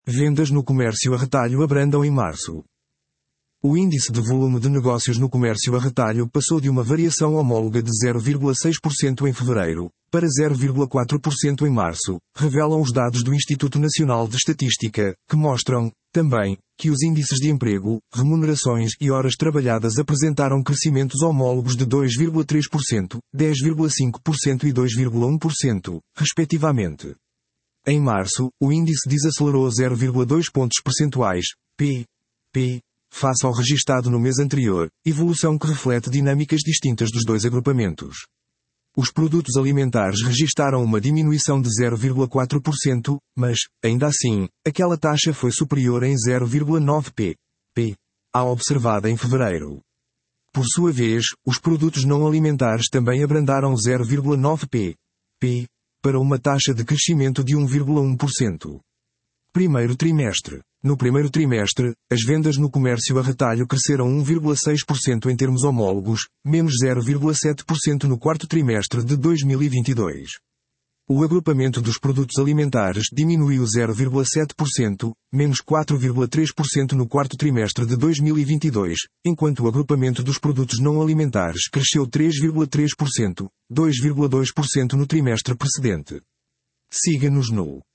Vendas no comércio a retalho abrandam em março. O índice de volume de negócios no comércio a retalho passou de uma variação homóloga de 0,6% em fevereiro, para 0,4% em março, revelam os dados do Instituto Nacional de Estatística, que mostram, também, que os índices de emprego, remunerações e horas trabalhadas apresentaram crescimentos homólogos de 2,3%, 10,5% e 2,1%, respectivamente. Em março, o índice desacelerou 0,2 pontos percentuais, p, face ao registado no mês anterior, evolução que reflete dinâmicas distintas dos dois agrupamentos. Os produtos alimentares registaram uma diminuição de 0,4%, mas, ainda assim, aquela taxa foi superior em 0,9 p à observada em fevereiro. Por sua vez, os produtos não alimentares também abrandaram 0,9 p para uma taxa de crescimento de 1,1%. Primeiro trimestre. No primeiro trimestre, as vendas no comércio a retalho cresceram 1,6% em termos homólogos, menos 0,7% no quarto trimestre de 2022. O agrupamento dos produtos alimentares diminuiu 0,7%, menos 4,3% no quarto trimestre de 2022, enquanto o agrupamento dos produtos não alimentares cresceu 3,3%, 2,2% no trimestre precedente. Siga-nos no